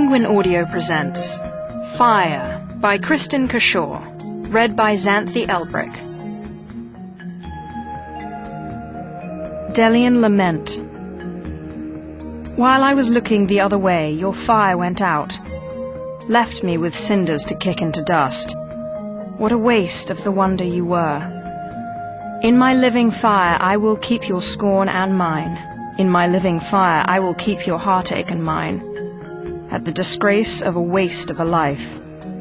Penguin Audio presents Fire by Kristin Cashore, read by Xanthi Elbrick. Delian Lament. While I was looking the other way, your fire went out, left me with cinders to kick into dust. What a waste of the wonder you were. In my living fire I will keep your scorn and mine. In my living fire I will keep your heartache and mine. At the disgrace of a waste of a life.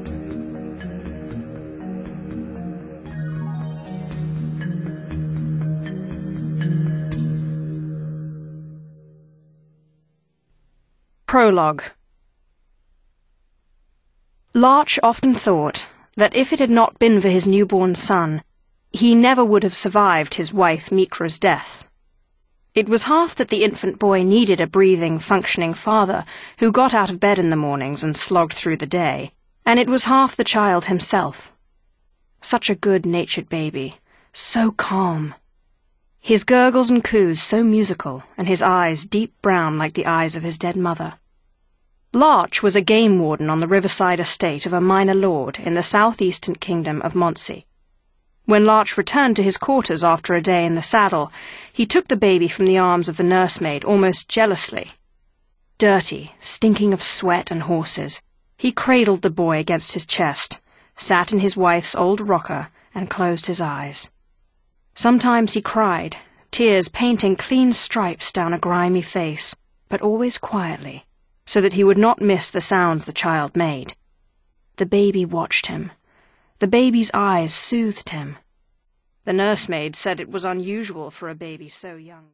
Prologue. Larch often thought that if it had not been for his newborn son, he never would have survived his wife Mikra's death. It was half that the infant boy needed a breathing, functioning father who got out of bed in the mornings and slogged through the day, and it was half the child himself. Such a good-natured baby, so calm. His gurgles and coos so musical, and his eyes deep brown like the eyes of his dead mother. Larch was a game warden on the riverside estate of a minor lord in the southeastern kingdom of Montsea. When Larch returned to his quarters after a day in the saddle, he took the baby from the arms of the nursemaid almost jealously. Dirty, stinking of sweat and horses, he cradled the boy against his chest, sat in his wife's old rocker, and closed his eyes. Sometimes he cried, tears painting clean stripes down a grimy face, but always quietly, so that he would not miss the sounds the child made. The baby watched him. The baby's eyes soothed him. The nursemaid said it was unusual for a baby so young.